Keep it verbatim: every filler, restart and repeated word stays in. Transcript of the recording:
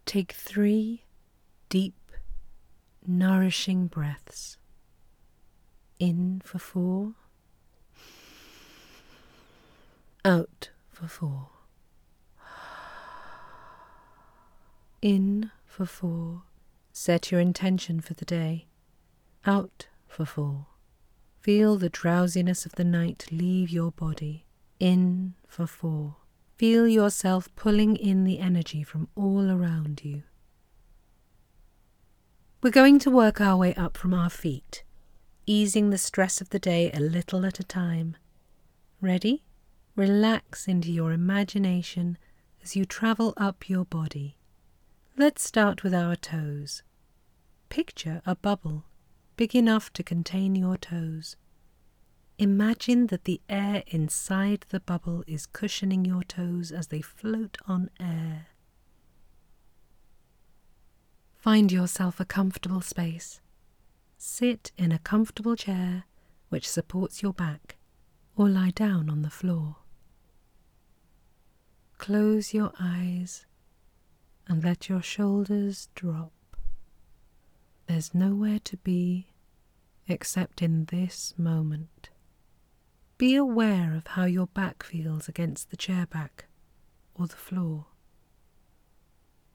Take three deep, nourishing breaths. In for four. Out for four. In for four. Set your intention for the day. Out for four. Feel the drowsiness of the night leave your body. In for four. Feel yourself pulling in the energy from all around you. We're going to work our way up from our feet, easing the stress of the day a little at a time. Ready? Relax into your imagination as you travel up your body. Let's start with our toes. Picture a bubble big enough to contain your toes. Imagine that the air inside the bubble is cushioning your toes as they float on air. Find yourself a comfortable space. Sit in a comfortable chair which supports your back, or lie down on the floor. Close your eyes and let your shoulders drop. There's nowhere to be except in this moment. Be aware of how your back feels against the chair back or the floor.